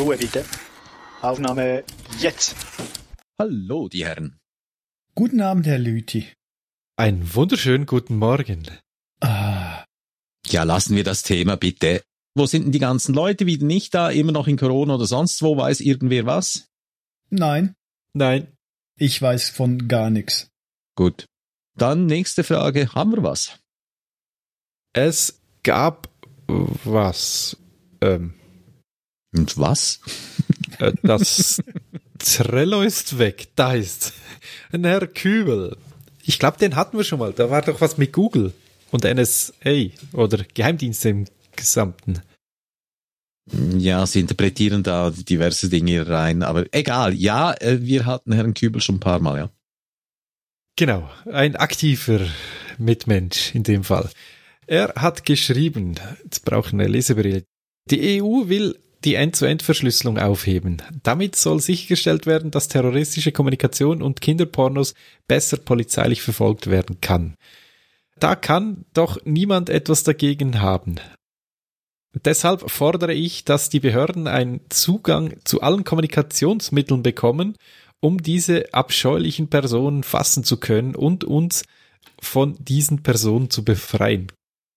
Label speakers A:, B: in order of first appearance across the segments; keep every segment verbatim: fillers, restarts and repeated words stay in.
A: Ruhe bitte. Aufnahme jetzt.
B: Hallo, die Herren.
C: Guten Abend, Herr Lüthi.
D: Einen wunderschönen guten Morgen.
C: Ah.
B: Ja, lassen wir das Thema bitte. Wo sind denn die ganzen Leute wieder nicht da? Immer noch in Corona oder sonst wo? Weiß irgendwer was?
C: Nein.
D: Nein.
C: Ich weiß von gar nichts.
B: Gut. Dann nächste Frage. Haben wir was?
D: Es gab was. Ähm.
B: Und was?
D: Äh, das Trello ist weg. Da ist ein Herr Kübel. Ich glaube, den hatten wir schon mal. Da war doch was mit Google und N S A oder Geheimdienste im Gesamten.
B: Ja, sie interpretieren da diverse Dinge rein, aber egal. Ja, wir hatten Herrn Kübel schon ein paar Mal, ja.
D: Genau, ein aktiver Mitmensch in dem Fall. Er hat geschrieben, jetzt brauchen wir eine Lesebrille, die E U will die End-zu-End-Verschlüsselung aufheben. Damit soll sichergestellt werden, dass terroristische Kommunikation und Kinderpornos besser polizeilich verfolgt werden kann. Da kann doch niemand etwas dagegen haben. Deshalb fordere ich, dass die Behörden einen Zugang zu allen Kommunikationsmitteln bekommen, um diese abscheulichen Personen fassen zu können und uns von diesen Personen zu befreien.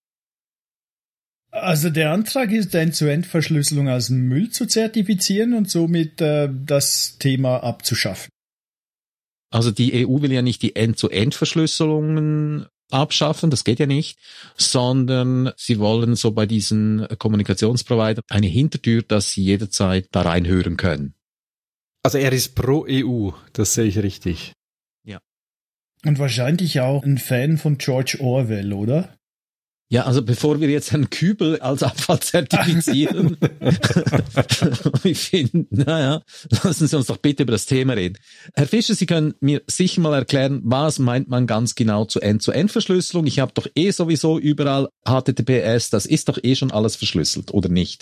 C: Also der Antrag ist, End-zu-End-Verschlüsselung als Müll zu zertifizieren und somit äh, das Thema abzuschaffen.
B: Also die E U will ja nicht die End-zu-End-Verschlüsselungen abschaffen, das geht ja nicht, sondern sie wollen so bei diesen Kommunikationsprovidern eine Hintertür, dass sie jederzeit da reinhören können.
D: Also er ist pro E U, das sehe ich richtig.
B: Ja.
C: Und wahrscheinlich auch ein Fan von George Orwell, oder?
B: Ja, also bevor wir jetzt Herrn Kübel als Abfall zertifizieren, ich finde, naja, lassen Sie uns doch bitte über das Thema reden. Herr Fischer, Sie können mir sicher mal erklären, was meint man ganz genau zu End-zu-End-Verschlüsselung? Ich habe doch eh sowieso überall H T T P S, das ist doch eh schon alles verschlüsselt, oder nicht?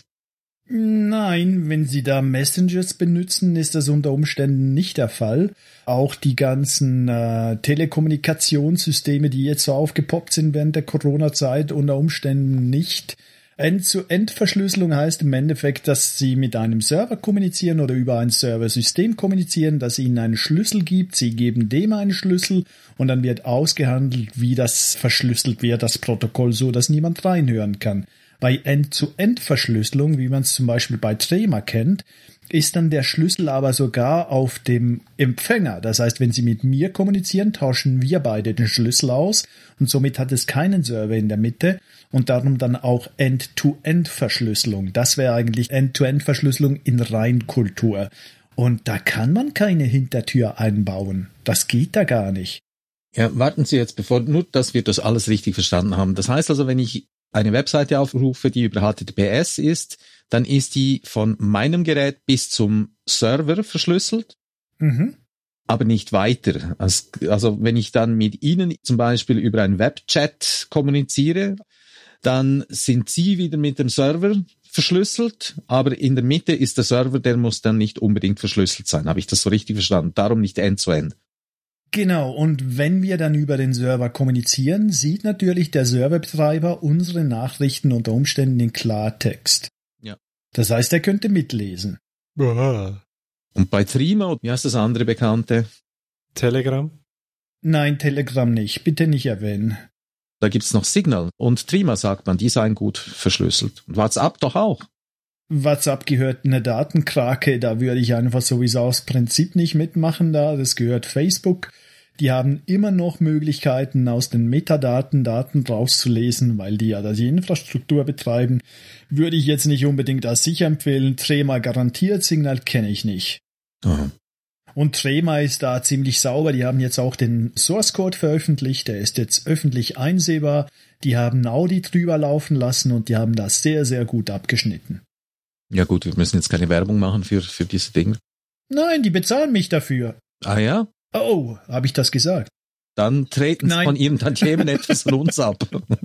C: Nein, wenn Sie da Messengers benutzen, ist das unter Umständen nicht der Fall. Auch die ganzen äh, Telekommunikationssysteme, die jetzt so aufgepoppt sind während der Corona-Zeit, unter Umständen nicht. End-zu-End-Verschlüsselung heißt im Endeffekt, dass Sie mit einem Server kommunizieren oder über ein Serversystem kommunizieren, das Ihnen einen Schlüssel gibt. Sie geben dem einen Schlüssel und dann wird ausgehandelt, wie das verschlüsselt wird, das Protokoll, so dass niemand reinhören kann. Bei End-zu-End-Verschlüsselung, wie man es zum Beispiel bei Trema kennt, ist dann der Schlüssel aber sogar auf dem Empfänger. Das heißt, wenn Sie mit mir kommunizieren, tauschen wir beide den Schlüssel aus und somit hat es keinen Server in der Mitte und darum dann auch End-to-End-Verschlüsselung. Das wäre eigentlich End-to-End-Verschlüsselung in Reinkultur. Und da kann man keine Hintertür einbauen. Das geht da gar nicht.
B: Ja, warten Sie jetzt, bevor, nur, dass wir das alles richtig verstanden haben. Das heißt also, wenn ich eine Webseite aufrufe, die über H T T P S ist, dann ist die von meinem Gerät bis zum Server verschlüsselt,
C: Mhm.
B: aber nicht weiter. Also, also wenn ich dann mit Ihnen zum Beispiel über einen Webchat kommuniziere, dann sind Sie wieder mit dem Server verschlüsselt, aber in der Mitte ist der Server, der muss dann nicht unbedingt verschlüsselt sein. Habe ich das so richtig verstanden? Darum nicht End-zu-End.
C: Genau, und wenn wir dann über den Server kommunizieren, sieht natürlich der Serverbetreiber unsere Nachrichten unter Umständen in Klartext.
B: Ja.
C: Das heißt, er könnte mitlesen.
D: Aha.
B: Und bei Threema, wie heißt das andere Bekannte?
D: Telegram?
C: Nein, Telegram nicht. Bitte nicht erwähnen.
B: Da gibt's noch Signal. Und Threema sagt man, die seien gut verschlüsselt. Und WhatsApp doch auch.
C: WhatsApp gehört eine Datenkrake, da würde ich einfach sowieso aus Prinzip nicht mitmachen da. Das gehört Facebook. Die haben immer noch Möglichkeiten, aus den Metadaten Daten rauszulesen, weil die ja da die Infrastruktur betreiben. Würde ich jetzt nicht unbedingt als sicher empfehlen. Trema garantiert, Signal kenne ich nicht.
B: Aha.
C: Und Trema ist da ziemlich sauber. Die haben jetzt auch den Source Code veröffentlicht. Der ist jetzt öffentlich einsehbar. Die haben Audi drüber laufen lassen und die haben das sehr, sehr gut abgeschnitten.
B: Ja gut, wir müssen jetzt keine Werbung machen für, für diese Dinge.
C: Nein, die bezahlen mich dafür.
B: Ah ja?
C: Oh, habe ich das gesagt?
B: Dann treten Sie
C: Nein.
B: von Ihren Tantiemen etwas von uns ab.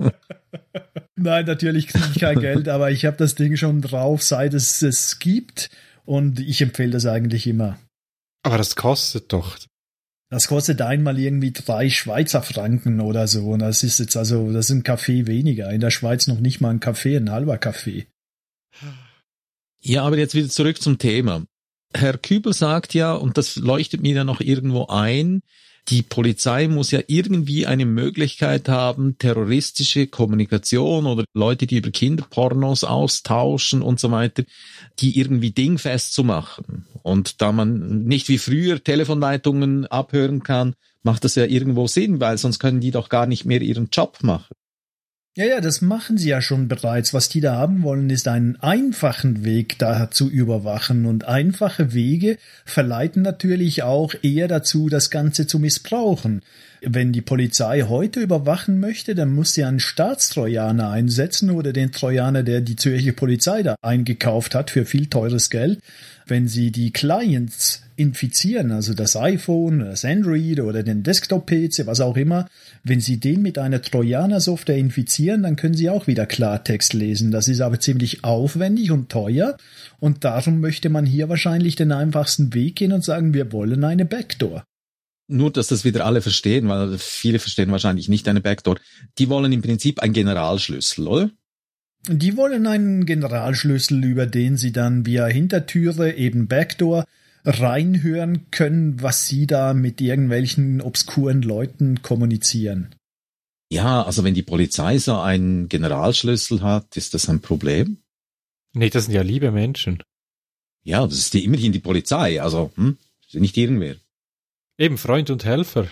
C: Nein, natürlich kriege ich kein Geld, aber ich habe das Ding schon drauf, seit es es gibt und ich empfehle das eigentlich immer.
D: Aber das kostet doch.
C: Das kostet einmal irgendwie drei Schweizer Franken oder so und das ist jetzt also, das ist ein Kaffee weniger. In der Schweiz noch nicht mal ein Kaffee, ein halber Kaffee.
B: Ja, aber jetzt wieder zurück zum Thema. Herr Kübel sagt ja, und das leuchtet mir ja noch irgendwo ein, die Polizei muss ja irgendwie eine Möglichkeit haben, terroristische Kommunikation oder Leute, die über Kinderpornos austauschen und so weiter, die irgendwie dingfest zu machen. Und da man nicht wie früher Telefonleitungen abhören kann, macht das ja irgendwo Sinn, weil sonst können die doch gar nicht mehr ihren Job machen.
C: Ja, ja, das machen sie ja schon bereits. Was die da haben wollen, ist einen einfachen Weg da zu überwachen. Und einfache Wege verleiten natürlich auch eher dazu, das Ganze zu missbrauchen. Wenn die Polizei heute überwachen möchte, dann muss sie einen Staatstrojaner einsetzen oder den Trojaner, der die Zürcher Polizei da eingekauft hat für viel teures Geld. Wenn sie die Clients infizieren, also das iPhone, das Android oder den Desktop-P C, was auch immer, wenn sie den mit einer Trojaner-Software infizieren, dann können sie auch wieder Klartext lesen. Das ist aber ziemlich aufwendig und teuer und darum möchte man hier wahrscheinlich den einfachsten Weg gehen und sagen, wir wollen eine Backdoor.
B: Nur, dass das wieder alle verstehen, weil viele verstehen wahrscheinlich nicht eine Backdoor. Die wollen im Prinzip einen Generalschlüssel, oder?
C: Die wollen einen Generalschlüssel, über den sie dann via Hintertüre, eben Backdoor, reinhören können, was sie da mit irgendwelchen obskuren Leuten kommunizieren.
B: Ja, also wenn die Polizei so einen Generalschlüssel hat, ist das ein Problem?
D: Nee, das sind ja liebe Menschen.
B: Ja, das ist die, immerhin die Polizei, also hm, nicht irgendwer.
D: Eben Freund und Helfer.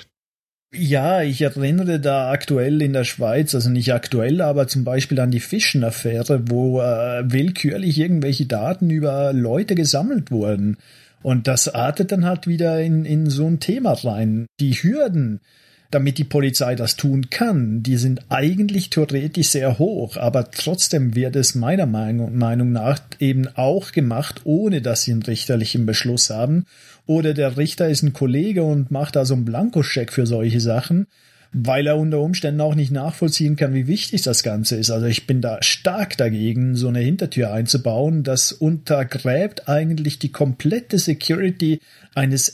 C: Ja, ich erinnere da aktuell in der Schweiz, also nicht aktuell, aber zum Beispiel an die Fischen-Affäre, wo äh, willkürlich irgendwelche Daten über Leute gesammelt wurden. Und das artet dann halt wieder in, in so ein Thema rein. Die Hürden, damit die Polizei das tun kann, die sind eigentlich theoretisch sehr hoch, aber trotzdem wird es meiner Meinung nach eben auch gemacht, ohne dass sie einen richterlichen Beschluss haben. Oder der Richter ist ein Kollege und macht da so einen Blankoscheck für solche Sachen, weil er unter Umständen auch nicht nachvollziehen kann, wie wichtig das Ganze ist. Also ich bin da stark dagegen, so eine Hintertür einzubauen. Das untergräbt eigentlich die komplette Security eines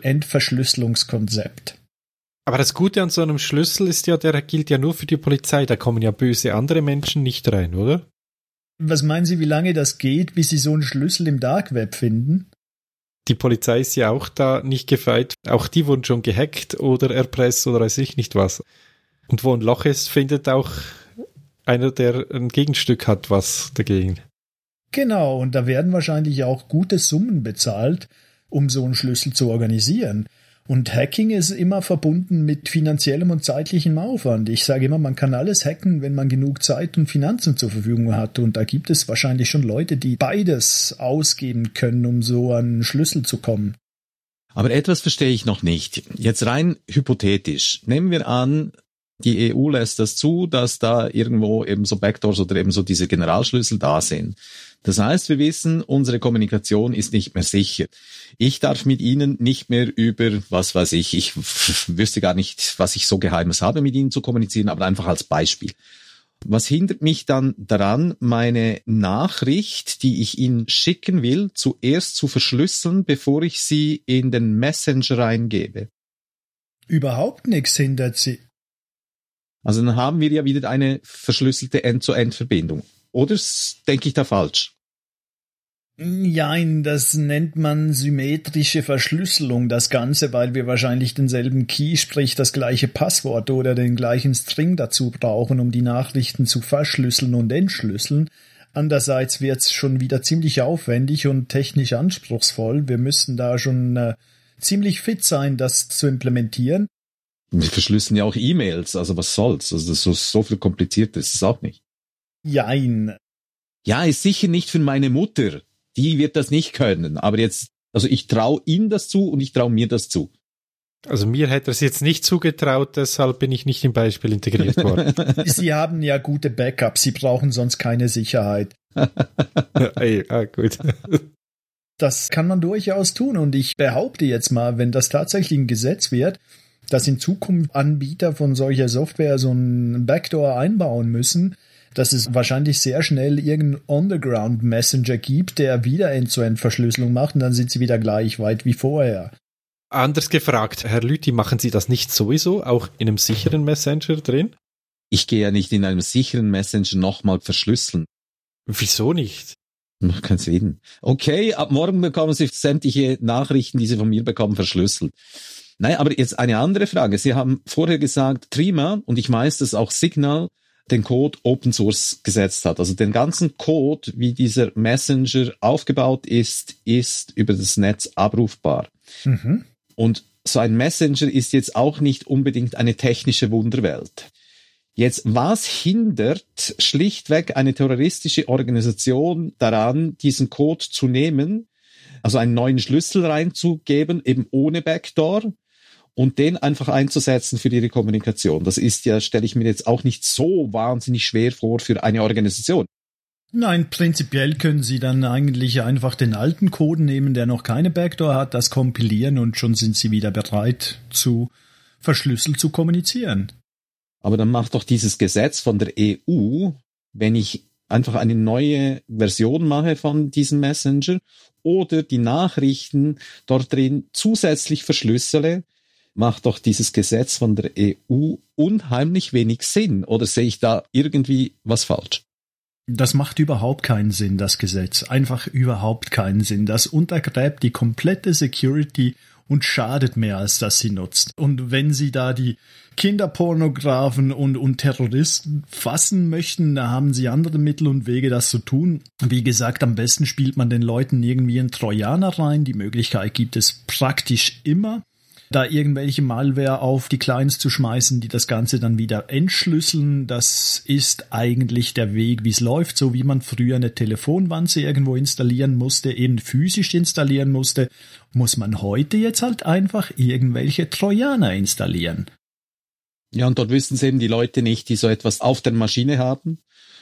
C: End-to-End-Verschlüsselungskonzepts.
D: Aber das Gute an so einem Schlüssel ist ja, der gilt ja nur für die Polizei. Da kommen ja böse andere Menschen nicht rein, oder?
C: Was meinen Sie, wie lange das geht, bis Sie so einen Schlüssel im Dark Web finden?
D: Die Polizei ist ja auch da nicht gefeit. Auch die wurden schon gehackt oder erpresst oder weiß ich nicht was. Und wo ein Loch ist, findet auch einer, der ein Gegenstück hat, was dagegen.
C: Genau, und da werden wahrscheinlich auch gute Summen bezahlt, um so einen Schlüssel zu organisieren. Und Hacking ist immer verbunden mit finanziellem und zeitlichem Aufwand. Ich sage immer, man kann alles hacken, wenn man genug Zeit und Finanzen zur Verfügung hat. Und da gibt es wahrscheinlich schon Leute, die beides ausgeben können, um so an einen Schlüssel zu kommen.
B: Aber etwas verstehe ich noch nicht. Jetzt rein hypothetisch. Nehmen wir an, die E U lässt das zu, dass da irgendwo eben so Backdoors oder eben so diese Generalschlüssel da sind. Das heißt, wir wissen, unsere Kommunikation ist nicht mehr sicher. Ich darf mit Ihnen nicht mehr über, was weiß ich, ich wüsste gar nicht, was ich so Geheimes habe, mit Ihnen zu kommunizieren, aber einfach als Beispiel. Was hindert mich dann daran, meine Nachricht, die ich Ihnen schicken will, zuerst zu verschlüsseln, bevor ich sie in den Messenger reingebe?
C: Überhaupt nichts hindert Sie.
B: Also dann haben wir ja wieder eine verschlüsselte End-zu-End-Verbindung. Oder denke ich da falsch?
C: Nein, das nennt man symmetrische Verschlüsselung, das Ganze, weil wir wahrscheinlich denselben Key, sprich das gleiche Passwort oder den gleichen String dazu brauchen, um die Nachrichten zu verschlüsseln und entschlüsseln. Andererseits wird's schon wieder ziemlich aufwendig und technisch anspruchsvoll. Wir müssen da schon äh, ziemlich fit sein, das zu implementieren.
B: Wir verschlüsseln ja auch E-Mails, also was soll's? Also das ist so, so viel komplizierter ist es auch nicht.
C: Jein.
B: Ja, ist sicher nicht für meine Mutter. Die wird das nicht können. Aber jetzt, also ich traue ihm das zu und ich traue mir das zu.
D: Also mir hätte er es jetzt nicht zugetraut, deshalb bin ich nicht im Beispiel integriert worden.
C: Sie haben ja gute Backups, Sie brauchen sonst keine Sicherheit.
D: Ey, ah, gut.
C: Das kann man durchaus tun und ich behaupte jetzt mal, wenn das tatsächlich ein Gesetz wird, dass in Zukunft Anbieter von solcher Software so einen Backdoor einbauen müssen, dass es wahrscheinlich sehr schnell irgendeinen Underground-Messenger gibt, der wieder End-zu-End-Verschlüsselung macht und dann sind sie wieder gleich weit wie vorher.
D: Anders gefragt, Herr Lüthi, machen Sie das nicht sowieso auch in einem sicheren Messenger drin?
B: Ich gehe ja nicht in einem sicheren Messenger nochmal verschlüsseln.
D: Wieso nicht?
B: Macht keinen Sinn. Okay, ab morgen bekommen Sie sämtliche Nachrichten, die Sie von mir bekommen, verschlüsselt. Nein, aber jetzt eine andere Frage. Sie haben vorher gesagt, Trima, und ich weiß, dass auch Signal den Code Open Source gesetzt hat. Also den ganzen Code, wie dieser Messenger aufgebaut ist, ist über das Netz abrufbar. Mhm. Und so ein Messenger ist jetzt auch nicht unbedingt eine technische Wunderwelt. Jetzt, was hindert schlichtweg eine terroristische Organisation daran, diesen Code zu nehmen, also einen neuen Schlüssel reinzugeben, eben ohne Backdoor, und den einfach einzusetzen für ihre Kommunikation? Das ist ja, stelle ich mir jetzt auch nicht so wahnsinnig schwer vor für eine Organisation.
C: Nein, prinzipiell können Sie dann eigentlich einfach den alten Code nehmen, der noch keine Backdoor hat, das kompilieren und schon sind Sie wieder bereit, zu verschlüsselt zu kommunizieren.
B: Aber dann macht doch dieses Gesetz von der E U, wenn ich einfach eine neue Version mache von diesem Messenger oder die Nachrichten dort drin zusätzlich verschlüssele, macht doch dieses Gesetz von der E U unheimlich wenig Sinn. Oder sehe ich da irgendwie was falsch?
C: Das macht überhaupt keinen Sinn, das Gesetz. Einfach überhaupt keinen Sinn. Das untergräbt die komplette Security und schadet mehr, als dass sie nutzt. Und wenn Sie da die Kinderpornografen und, und Terroristen fassen möchten, da haben Sie andere Mittel und Wege, das zu tun. Wie gesagt, am besten spielt man den Leuten irgendwie einen Trojaner rein. Die Möglichkeit gibt es praktisch immer, da irgendwelche Malware auf die Clients zu schmeißen, die das Ganze dann wieder entschlüsseln. Das ist eigentlich der Weg, wie es läuft, so wie man früher eine Telefonwanze irgendwo installieren musste, eben physisch installieren musste, muss man heute jetzt halt einfach irgendwelche Trojaner installieren.
B: Ja, und dort wissen es eben die Leute nicht, die so etwas auf der Maschine haben.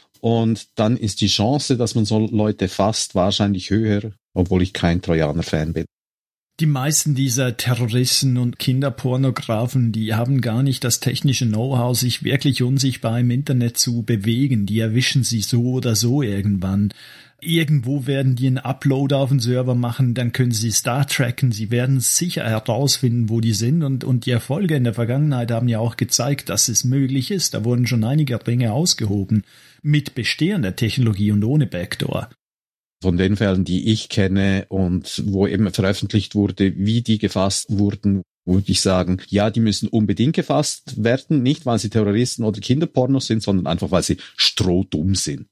B: Und dann ist die Chance, dass man so Leute fasst, wahrscheinlich höher, obwohl ich kein Trojaner-Fan bin.
C: Die meisten dieser Terroristen und Kinderpornografen, die haben gar nicht das technische Know-how, sich wirklich unsichtbar im Internet zu bewegen. Die erwischen sie so oder so irgendwann. Irgendwo werden die einen Upload auf den Server machen, dann können sie Star tracken. Sie werden sicher herausfinden, wo die sind. Und, und die Erfolge in der Vergangenheit haben ja auch gezeigt, dass es möglich ist. Da wurden schon einige Ringe ausgehoben mit bestehender Technologie und ohne Backdoor.
B: Von den Fällen, die ich kenne und wo eben veröffentlicht wurde, wie die gefasst wurden, würde ich sagen, ja, die müssen unbedingt gefasst werden, nicht weil sie Terroristen oder Kinderpornos sind, sondern einfach, weil sie strohdumm sind.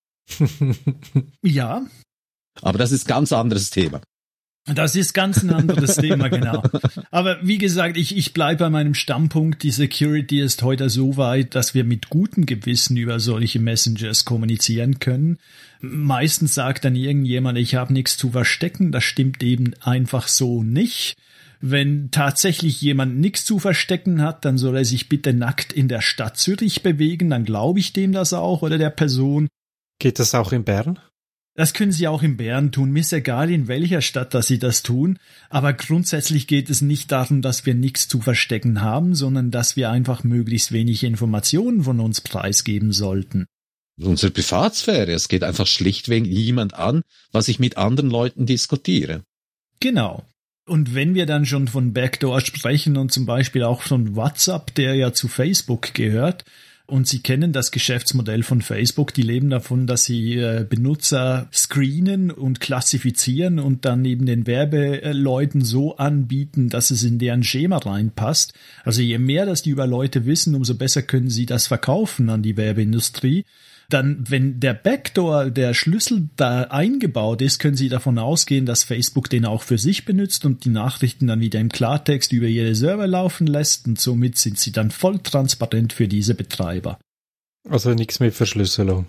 C: Ja.
B: Aber das ist ein ganz anderes Thema.
C: Das ist ganz ein anderes Thema, genau. Aber wie gesagt, ich, ich bleibe bei meinem Standpunkt. Die Security ist heute so weit, dass wir mit gutem Gewissen über solche Messengers kommunizieren können. Meistens sagt dann irgendjemand, ich habe nichts zu verstecken. Das stimmt eben einfach so nicht. Wenn tatsächlich jemand nichts zu verstecken hat, dann soll er sich bitte nackt in der Stadt Zürich bewegen. Dann glaube ich dem das auch oder der Person.
D: Geht das auch in Bern?
C: Das können Sie auch in Bern tun, mir ist egal, in welcher Stadt, dass Sie das tun. Aber grundsätzlich geht es nicht darum, dass wir nichts zu verstecken haben, sondern dass wir einfach möglichst wenig Informationen von uns preisgeben sollten.
B: Unsere Privatsphäre, es geht einfach schlichtweg niemand an, was ich mit anderen Leuten diskutiere.
C: Genau. Und wenn wir dann schon von Backdoor sprechen und zum Beispiel auch von WhatsApp, der ja zu Facebook gehört, und Sie kennen das Geschäftsmodell von Facebook, die leben davon, dass sie äh, Benutzer screenen und klassifizieren und dann neben den Werbeleuten so anbieten, dass es in deren Schema reinpasst. Also je mehr, dass die über Leute wissen, umso besser können sie das verkaufen an die Werbeindustrie. Dann, wenn der Backdoor, der Schlüssel da eingebaut ist, können Sie davon ausgehen, dass Facebook den auch für sich benutzt und die Nachrichten dann wieder im Klartext über ihre Server laufen lässt und somit sind sie dann voll transparent für diese Betreiber.
D: Also nichts mit Verschlüsselung.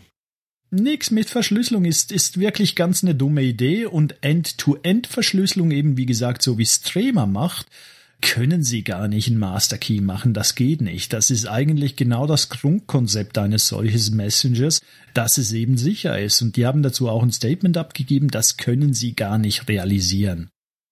C: Nix mit Verschlüsselung ist, ist wirklich ganz eine dumme Idee und End-to-End-Verschlüsselung eben, wie gesagt, so wie Strema macht, können Sie gar nicht einen Master Key machen, das geht nicht. Das ist eigentlich genau das Grundkonzept eines solches Messengers, dass es eben sicher ist. Und die haben dazu auch ein Statement abgegeben, das können Sie gar nicht realisieren.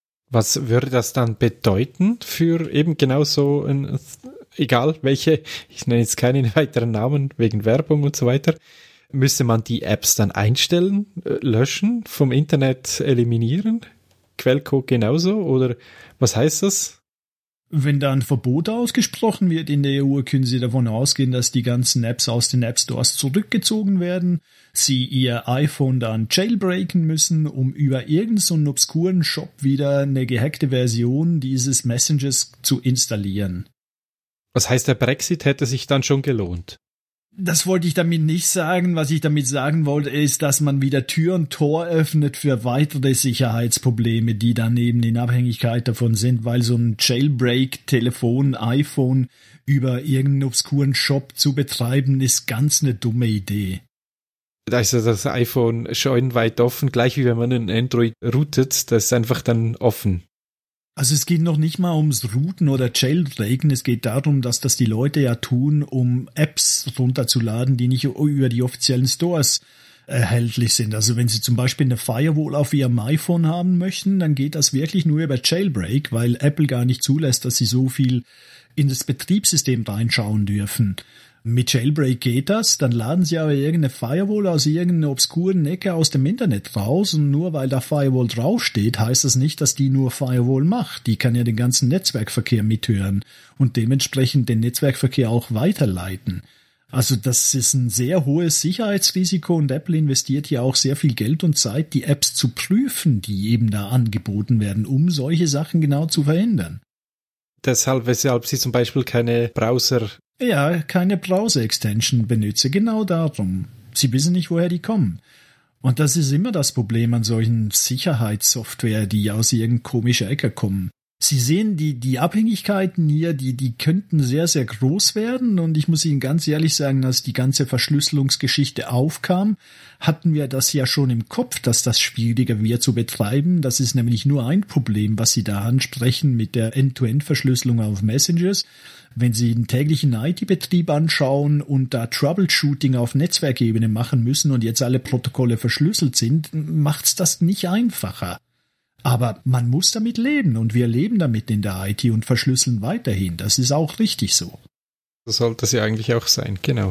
D: Was würde das dann bedeuten für eben genau so ein, egal welche, ich nenne jetzt keinen weiteren Namen wegen Werbung und so weiter, müsste man die Apps dann einstellen, löschen, vom Internet eliminieren? Quellcode genauso? Oder was heißt das?
C: Wenn da ein Verbot ausgesprochen wird in der E U, können Sie davon ausgehen, dass die ganzen Apps aus den App Stores zurückgezogen werden, Sie ihr iPhone dann jailbreaken müssen, um über irgendeinen so einen obskuren Shop wieder eine gehackte Version dieses Messengers zu installieren.
D: Was heißt, der Brexit hätte sich dann schon gelohnt?
C: Das wollte ich damit nicht sagen. Was ich damit sagen wollte, ist, dass man wieder Tür und Tor öffnet für weitere Sicherheitsprobleme, die dann eben in Abhängigkeit davon sind, weil so ein Jailbreak-Telefon, iPhone über irgendeinen obskuren Shop zu betreiben, ist ganz eine dumme Idee.
D: Da ist das iPhone scheunenweit offen, gleich wie wenn man ein Android routet, das ist einfach dann offen.
C: Also es geht noch nicht mal ums Routen oder Jailbreaken, es geht darum, dass das die Leute ja tun, um Apps runterzuladen, die nicht über die offiziellen Stores erhältlich sind. Also wenn Sie zum Beispiel eine Firewall auf Ihrem iPhone haben möchten, dann geht das wirklich nur über Jailbreak, weil Apple gar nicht zulässt, dass Sie so viel in das Betriebssystem reinschauen dürfen. Mit Jailbreak geht das, dann laden Sie aber irgendeine Firewall aus irgendeiner obskuren Ecke aus dem Internet raus und nur weil da Firewall draufsteht, heißt das nicht, dass die nur Firewall macht. Die kann ja den ganzen Netzwerkverkehr mithören und dementsprechend den Netzwerkverkehr auch weiterleiten. Also das ist ein sehr hohes Sicherheitsrisiko und Apple investiert hier auch sehr viel Geld und Zeit, die Apps zu prüfen, die eben da angeboten werden, um solche Sachen genau zu verhindern.
D: Deshalb, weshalb Sie zum Beispiel keine Browser
C: Ja, keine Browser-Extension benutze, genau darum. Sie wissen nicht, woher die kommen. Und das ist immer das Problem an solchen Sicherheitssoftware, die aus irgendeiner komischen Ecke kommen. Sie sehen, die, die Abhängigkeiten hier, die, die könnten sehr, sehr groß werden. Und ich muss Ihnen ganz ehrlich sagen, als die ganze Verschlüsselungsgeschichte aufkam, hatten wir das ja schon im Kopf, dass das schwieriger wird zu betreiben. Das ist nämlich nur ein Problem, was Sie da ansprechen mit der End-to-End-Verschlüsselung auf Messengers. Wenn Sie einen täglichen I T-Betrieb anschauen und da Troubleshooting auf Netzwerkebene machen müssen und jetzt alle Protokolle verschlüsselt sind, macht's das nicht einfacher. Aber man muss damit leben und wir leben damit in der I T und verschlüsseln weiterhin. Das ist auch richtig so.
D: So sollte es ja eigentlich auch sein, genau.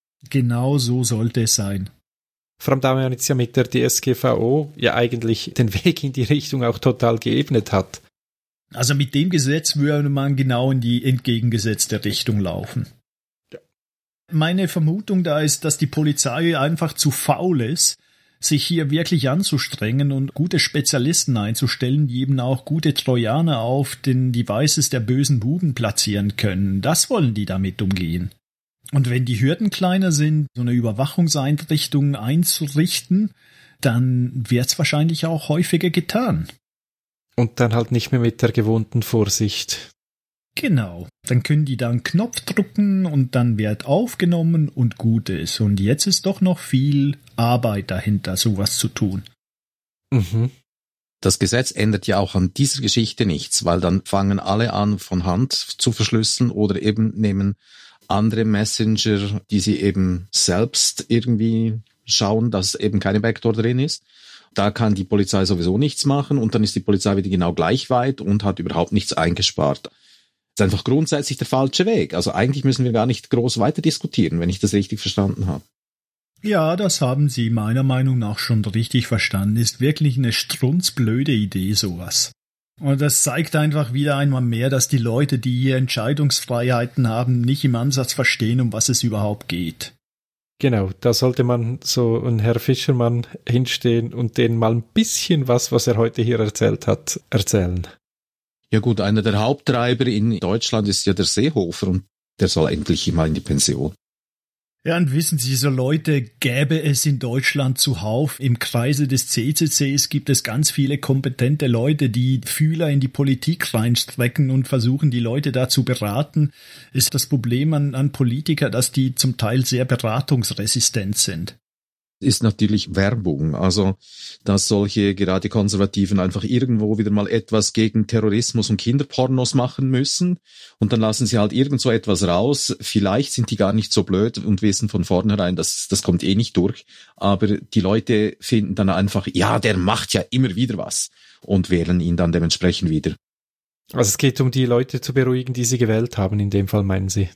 C: Genau so sollte es sein.
D: Vor allem, da man jetzt ja mit der D S G V O ja eigentlich den Weg in die Richtung auch total geebnet hat.
C: Also mit dem Gesetz würde man genau in die entgegengesetzte Richtung laufen. Ja. Meine Vermutung da ist, dass die Polizei einfach zu faul ist, sich hier wirklich anzustrengen und gute Spezialisten einzustellen, die eben auch gute Trojaner auf den Devices der bösen Buben platzieren können. Das wollen die damit umgehen. Und wenn die Hürden kleiner sind, so eine Überwachungseinrichtung einzurichten, dann wird's wahrscheinlich auch häufiger getan.
D: Und dann halt nicht mehr mit der gewohnten Vorsicht.
C: Genau. Dann können die da einen Knopf drücken und dann wird aufgenommen und gut ist. Und jetzt ist doch noch viel Arbeit dahinter, sowas zu tun.
D: Mhm.
B: Das Gesetz ändert ja auch an dieser Geschichte nichts, weil dann fangen alle an, von Hand zu verschlüsseln oder eben nehmen andere Messenger, die sie eben selbst irgendwie schauen, dass eben keine Backdoor drin ist. Da kann die Polizei sowieso nichts machen und dann ist die Polizei wieder genau gleich weit und hat überhaupt nichts eingespart. Das ist einfach grundsätzlich der falsche Weg. Also eigentlich müssen wir gar nicht groß weiter diskutieren, wenn ich das richtig verstanden habe.
C: Ja, das haben Sie meiner Meinung nach schon richtig verstanden. Ist wirklich eine strunzblöde Idee, sowas. Und das zeigt einfach wieder einmal mehr, dass die Leute, die hier Entscheidungsfreiheiten haben, nicht im Ansatz verstehen, um was es überhaupt geht.
D: Genau, da sollte man so ein Herr Fischermann hinstehen und denen mal ein bisschen was, was er heute hier erzählt hat, erzählen.
B: Ja gut, einer der Haupttreiber in Deutschland ist ja der Seehofer und der soll endlich mal in die Pension.
C: Ja, und wissen Sie, so Leute gäbe es in Deutschland zuhauf. Im Kreise des C C Cs gibt es ganz viele kompetente Leute, die Fühler in die Politik reinstrecken und versuchen, die Leute da zu beraten. Ist das Problem an, an Politiker, dass die zum Teil sehr beratungsresistent sind.
B: Ist natürlich Werbung, also dass solche gerade Konservativen einfach irgendwo wieder mal etwas gegen Terrorismus und Kinderpornos machen müssen und dann lassen sie halt irgend so etwas raus. Vielleicht sind die gar nicht so blöd und wissen von vornherein, dass das kommt eh nicht durch, aber die Leute finden dann einfach, ja, der macht ja immer wieder was und wählen ihn dann dementsprechend wieder.
D: Also es geht um die Leute zu beruhigen, die sie gewählt haben, in dem Fall meinen Sie?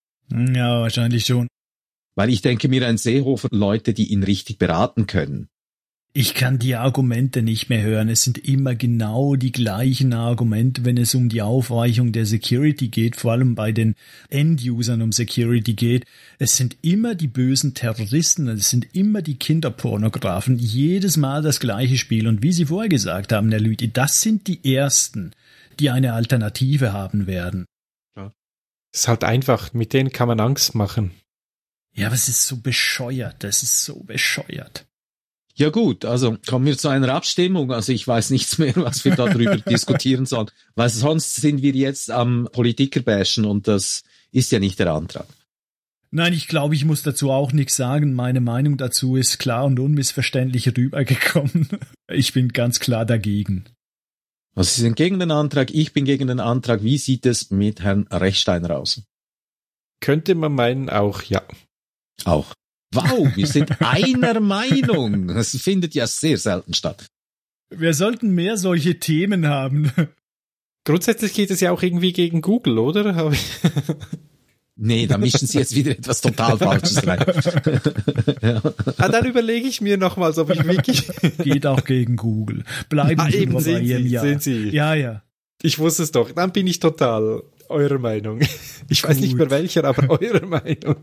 C: Ja, wahrscheinlich schon.
B: Weil ich denke mir, ein Seehofer, Leute, die ihn richtig beraten können.
C: Ich kann die Argumente nicht mehr hören. Es sind immer genau die gleichen Argumente, wenn es um die Aufweichung der Security geht, vor allem bei den End-Usern um Security geht. Es sind immer die bösen Terroristen, es sind immer die Kinderpornografen. Jedes Mal das gleiche Spiel. Und wie Sie vorher gesagt haben, Herr Lüthi, das sind die Ersten, die eine Alternative haben werden.
D: Ja. Es ist halt einfach, mit denen kann man Angst machen.
C: Ja, aber es ist so bescheuert, das ist so bescheuert.
B: Ja gut, also kommen wir zu einer Abstimmung. Also ich weiß nichts mehr, was wir darüber diskutieren sollen, weil sonst sind wir jetzt am Politiker bashen und das ist ja nicht der Antrag.
C: Nein, ich glaube, ich muss dazu auch nichts sagen. Meine Meinung dazu ist klar und unmissverständlich rübergekommen. Ich bin ganz klar dagegen.
B: Also Sie sind gegen den Antrag, ich bin gegen den Antrag. Wie sieht es mit Herrn Rechsteiner aus?
D: Könnte man meinen, auch ja.
B: Auch. Wow, wir sind einer Meinung. Das findet ja sehr selten statt.
C: Wir sollten mehr solche Themen haben.
D: Grundsätzlich geht es ja auch irgendwie gegen Google, oder?
B: Nee, da mischen Sie jetzt wieder etwas total Falsches rein.
D: Ja. Ah, dann überlege ich mir nochmals, ob ich wirklich...
C: Geht auch gegen Google. Bleiben
D: ah,
C: Sie
D: eben,
C: nur bei
D: sehen
C: Ihrem
D: Sie,
C: Ja.
D: sehen Sie.
C: Ja, ja.
D: Ich wusste es doch. Dann bin ich total eurer Meinung. Ich weiß
C: Gut.
D: nicht mehr welcher, aber eurer Meinung.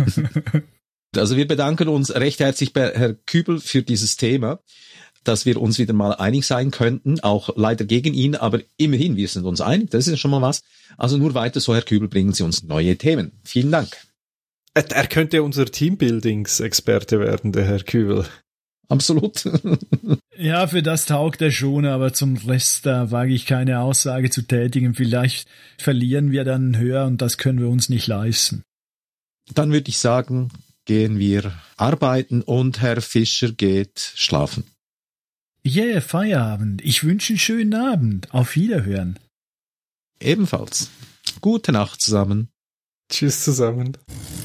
B: Also wir bedanken uns recht herzlich bei Herrn Kübel für dieses Thema, dass wir uns wieder mal einig sein könnten, auch leider gegen ihn, aber immerhin, wir sind uns einig, das ist ja schon mal was. Also nur weiter so, Herr Kübel, bringen Sie uns neue Themen. Vielen Dank.
D: Er, er könnte unser Teambuildings-Experte werden, der Herr Kübel.
B: Absolut.
C: Ja, für das taugt er schon, aber zum Rest, da wage ich keine Aussage zu tätigen. Vielleicht verlieren wir dann einen Hörer und das können wir uns nicht leisten.
B: Dann würde ich sagen, gehen wir arbeiten und Herr Fischer geht schlafen.
C: Yeah, Feierabend. Ich wünsche einen schönen Abend. Auf Wiederhören.
B: Ebenfalls. Gute Nacht zusammen.
D: Tschüss zusammen.